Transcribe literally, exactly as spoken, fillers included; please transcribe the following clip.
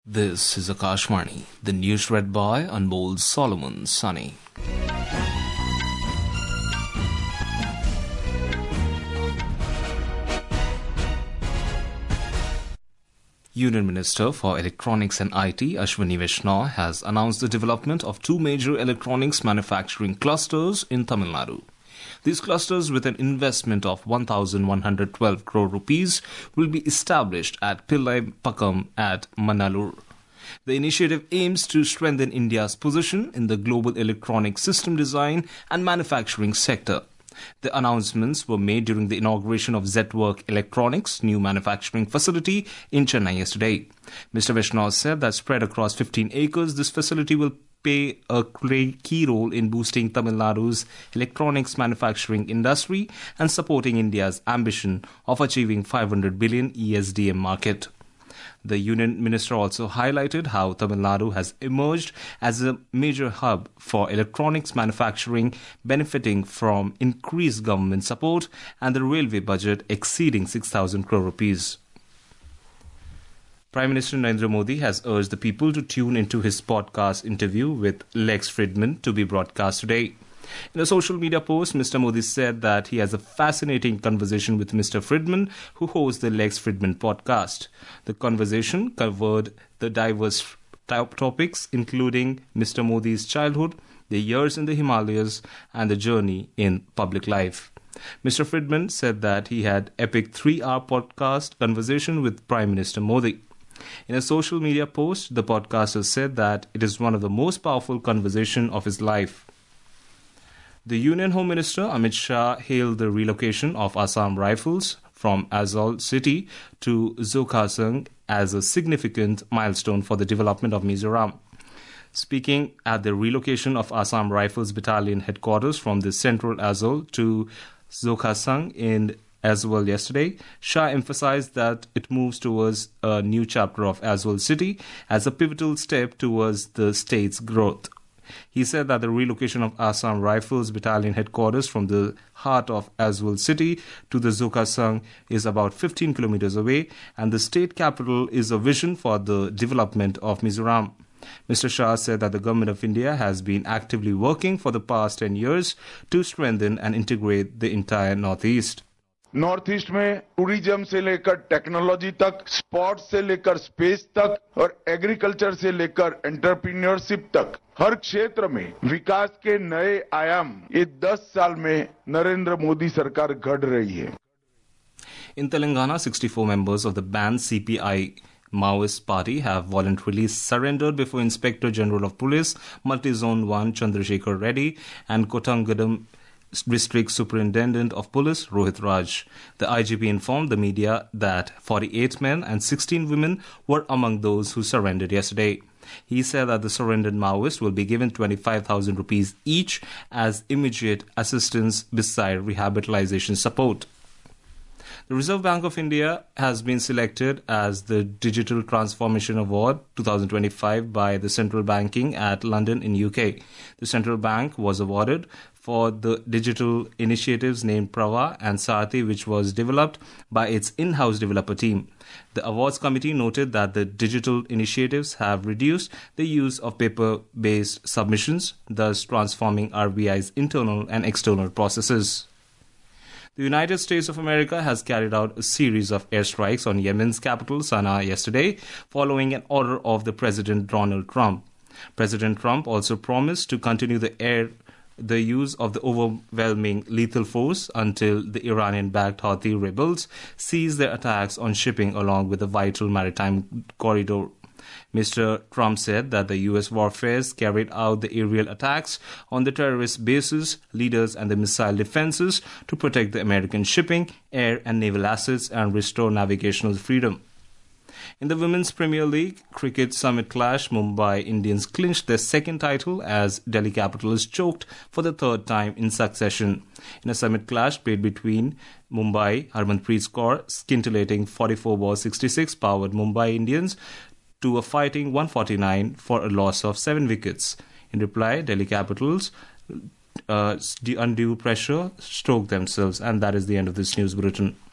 This is Akashvani, the news read by Anmol Solomon Sunny. Union Minister for Electronics and I T Ashwini Vaishnaw has announced the development of two major electronics manufacturing clusters in Tamil Nadu. These clusters, with an investment of one thousand one hundred twelve crore rupees, will be established at Pillai Pakam at Manalur. The initiative aims to strengthen India's position in the global electronic system design and manufacturing sector. The announcements were made during the inauguration of Z-Work Electronics' new manufacturing facility in Chennai yesterday. Mister Vaishnaw said that spread across fifteen acres, this facility will play a key role in boosting Tamil Nadu's electronics manufacturing industry and supporting India's ambition of achieving five hundred billion E S D M market. The Union Minister also highlighted how Tamil Nadu has emerged as a major hub for electronics manufacturing, benefiting from increased government support and the railway budget exceeding six thousand crore rupees. Prime Minister Narendra Modi has urged the people to tune into his podcast interview with Lex Fridman to be broadcast today. In a social media post, Mister Modi said that he has a fascinating conversation with Mister Fridman, who hosts the Lex Fridman podcast. The conversation covered the diverse topics, including Mister Modi's childhood, the years in the Himalayas, and the journey in public life. Mister Fridman said that he had epic three-hour podcast conversation with Prime Minister Modi. In a social media post, the podcaster said that it is one of the most powerful conversations of his life. The Union Home Minister Amit Shah hailed the relocation of Assam Rifles from Aizawl city to Zokhasang as a significant milestone for the development of Mizoram. Speaking at the relocation of Assam Rifles Battalion headquarters from the central Aizawl to Zokhasang in Aizawl yesterday, Shah emphasized that it moves towards a new chapter of Aizawl city as a pivotal step towards the state's growth. He said that the relocation of Assam Rifles Battalion headquarters from the heart of Aizawl city to the Zokhasang is about fifteen kilometers away, and the state capital is a vision for the development of Mizoram. Mister Shah said that the Government of India has been actively working for the past ten years to strengthen and integrate the entire Northeast. North east में tourism से लेकर technology तक, sports से लेकर space तक और agriculture से लेकर एंटरप्रेन्योरशिप तक हर क्षेत्र में विकास के नए आयाम ये दस साल में नरेंद्र मोदी सरकार गढ़ रही है. In Telangana, sixty-four members of the banned C P I Maoist party have voluntarily surrendered before Inspector General of Police, Multi-Zone one Chandrasekhar Reddy and Kotangadam District Superintendent of Police Rohit Raj. The I G P informed the media that forty-eight men and sixteen women were among those who surrendered yesterday. He said that the surrendered Maoists will be given twenty-five thousand rupees each as immediate assistance beside rehabilitation support. The Reserve Bank of India has been selected as the Digital Transformation Award twenty twenty-five by the Central Banking at London in U K. The central bank was awarded for the digital initiatives named Prava and Sarathi, which was developed by its in-house developer team. The awards committee noted that the digital initiatives have reduced the use of paper-based submissions, thus transforming R B I's internal and external processes. The United States of America has carried out a series of airstrikes on Yemen's capital, Sana'a, yesterday, following an order of the President Donald Trump. President Trump also promised to continue the air the use of the overwhelming lethal force until the Iranian-backed Houthi rebels cease their attacks on shipping along with the vital maritime corridor. Mister Trump said that the U S warfares carried out the aerial attacks on the terrorist bases, leaders and the missile defenses to protect the American shipping, air and naval assets and restore navigational freedom. In the Women's Premier League Cricket Summit Clash, Mumbai Indians clinched their second title as Delhi Capitals choked for the third time in succession. In a Summit Clash played between Mumbai, Harmanpreet Kaur scintillating forty-four balls sixty-six powered Mumbai Indians to a fighting one forty-nine for a loss of seven wickets. In reply, Delhi Capitals uh, undue pressure stroked themselves, and that is the end of this news bulletin.